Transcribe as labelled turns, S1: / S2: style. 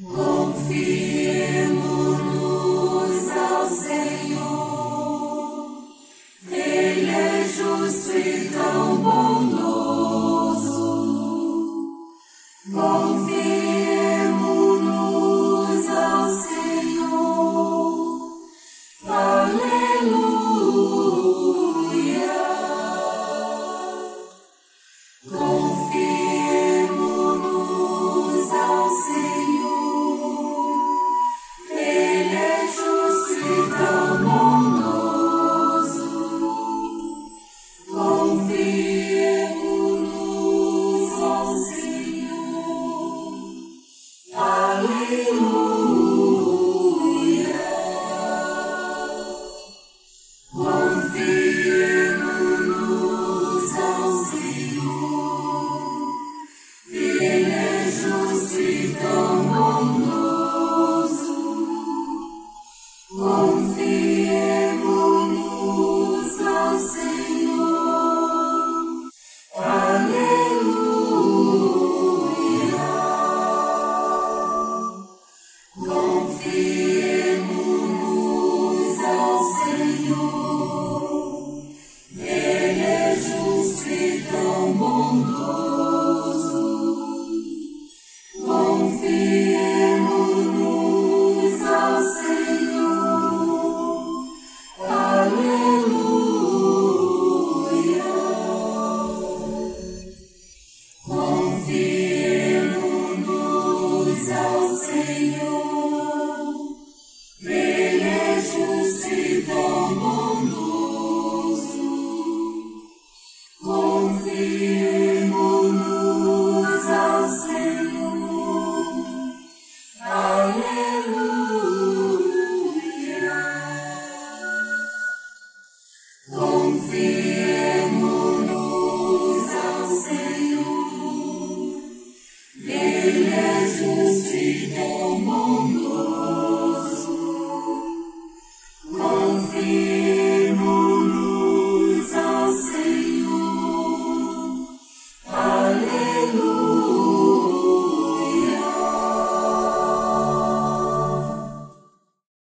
S1: Confiemo-nos ao Senhor, Ele é justo e tão bondoso. Confiemo-nos ao Senhor, aleluia. Confiemo-nos ao Senhor, Ele é justo e tão bondoso. Confiemo-nos ao Senhor, aleluia. Confiemo-nos ao Senhor, Ele é justo e tão bondoso. Confiemo-nos ao Senhor, aleluia. Confiemo-nos ao Senhor, Ele é justo e tão bondoso. Confiemo-nos ao Senhor, aleluia. Confiemo-nos ao Senhor.